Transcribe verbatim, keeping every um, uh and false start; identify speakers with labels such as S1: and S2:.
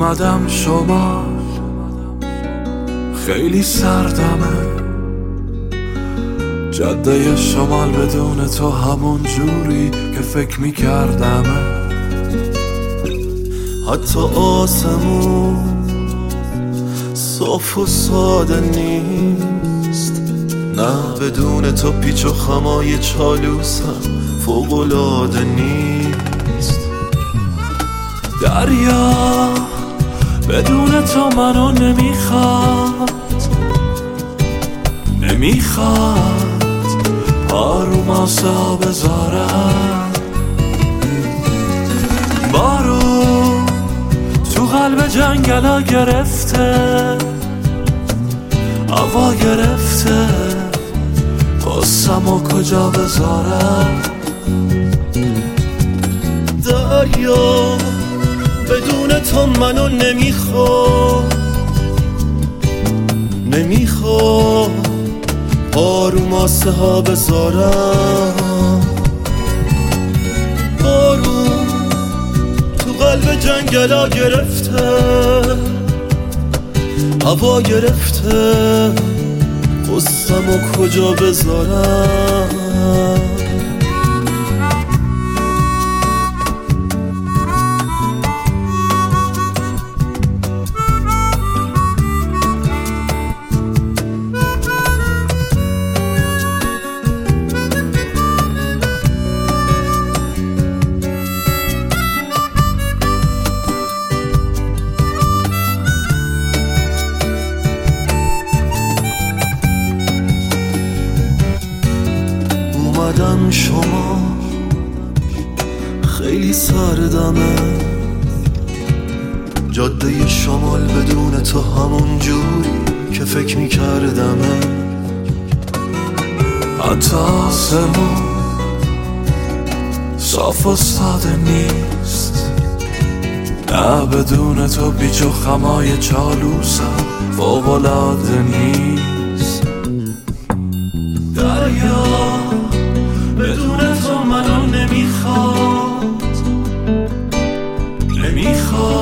S1: اومدم شمال، خیلی سردمه. جاده شمال بدون تو همون جوری که فکر میکردمه.
S2: حتی آسمون صاف و ساده نیست، نه بدون تو پیچ و خمای چالوسم فوق‌العاده نیست.
S1: دریا بدون تو منو نمیخواد، نمیخواد پارو ماسه ها بذارم. بارون تو قلب جنگلا گرفته، هوا گرفته، قصه‌مو کجا بذارم.
S2: دریا بدون تو منو نمیخواد، نمیخواد پارو ماسه ها بذارم. بارون تو قلب جنگلا گرفته، هوا گرفته، قصه‌مو کجا بذارم. اومدم شما خیلی سردمه. جاده شمال بدون تو همون جوری که فکر میکردمه.
S1: حتی آسمون صاف و ساده نیست، نه بدون تو بیچ و خمای چالوسم فوق‌العاده نیست. دریا بدون تو منو نمیخواد، نمیخواد